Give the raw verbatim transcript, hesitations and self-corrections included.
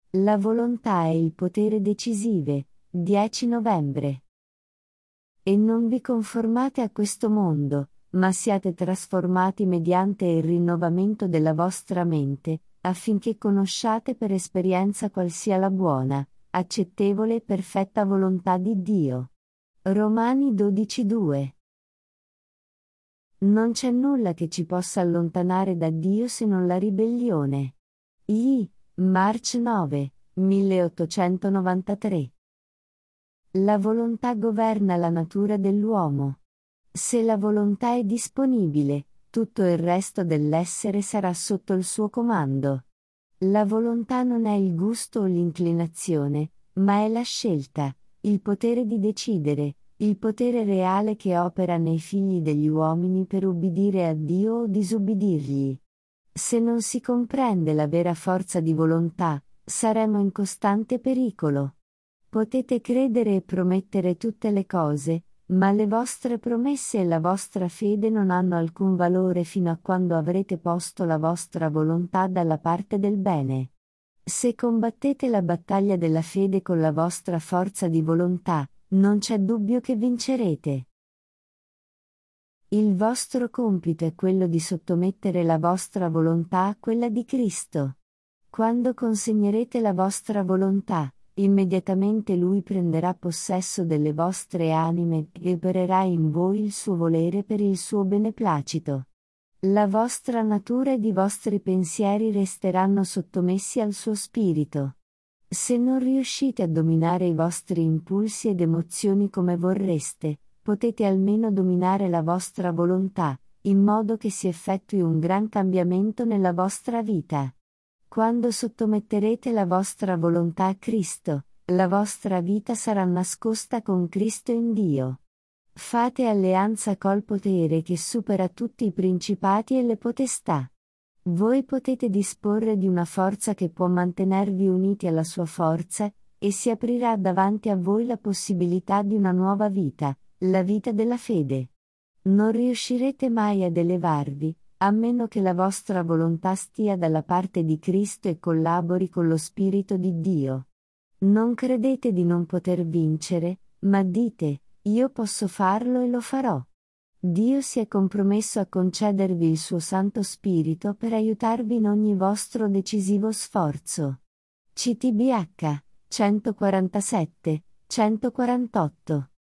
La volontà è il potere decisive. dieci novembre. E non vi conformate a questo mondo, ma siate trasformati mediante il rinnovamento della vostra mente, affinché conosciate per esperienza qual sia la buona, accettevole e perfetta volontà di Dio. Romani dodici due. Non c'è nulla che ci possa allontanare da Dio se non la ribellione. I. March nove, milleottocentonovantatré. La volontà governa la natura dell'uomo. Se la volontà è disponibile, tutto il resto dell'essere sarà sotto il suo comando. La volontà non è il gusto o l'inclinazione, ma è la scelta, il potere di decidere, il potere reale che opera nei figli degli uomini per ubbidire a Dio o disubbidirgli. Se non si comprende la vera forza di volontà, saremo in costante pericolo. Potete credere e promettere tutte le cose, ma le vostre promesse e la vostra fede non hanno alcun valore fino a quando avrete posto la vostra volontà dalla parte del bene. Se combattete la battaglia della fede con la vostra forza di volontà, non c'è dubbio che vincerete. Il vostro compito è quello di sottomettere la vostra volontà a quella di Cristo. Quando consegnerete la vostra volontà, immediatamente Lui prenderà possesso delle vostre anime e opererà in voi il suo volere per il suo beneplacito. La vostra natura ed i vostri pensieri resteranno sottomessi al suo spirito. Se non riuscite a dominare i vostri impulsi ed emozioni come vorreste, potete almeno dominare la vostra volontà, in modo che si effettui un gran cambiamento nella vostra vita. Quando sottometterete la vostra volontà a Cristo, la vostra vita sarà nascosta con Cristo in Dio. Fate alleanza col potere che supera tutti i principati e le potestà. Voi potete disporre di una forza che può mantenervi uniti alla sua forza, e si aprirà davanti a voi la possibilità di una nuova vita, la vita della fede. Non riuscirete mai ad elevarvi, a meno che la vostra volontà stia dalla parte di Cristo e collabori con lo Spirito di Dio. Non credete di non poter vincere, ma dite, io posso farlo e lo farò. Dio si è compromesso a concedervi il suo Santo Spirito per aiutarvi in ogni vostro decisivo sforzo. C T B H centoquarantasette centoquarantotto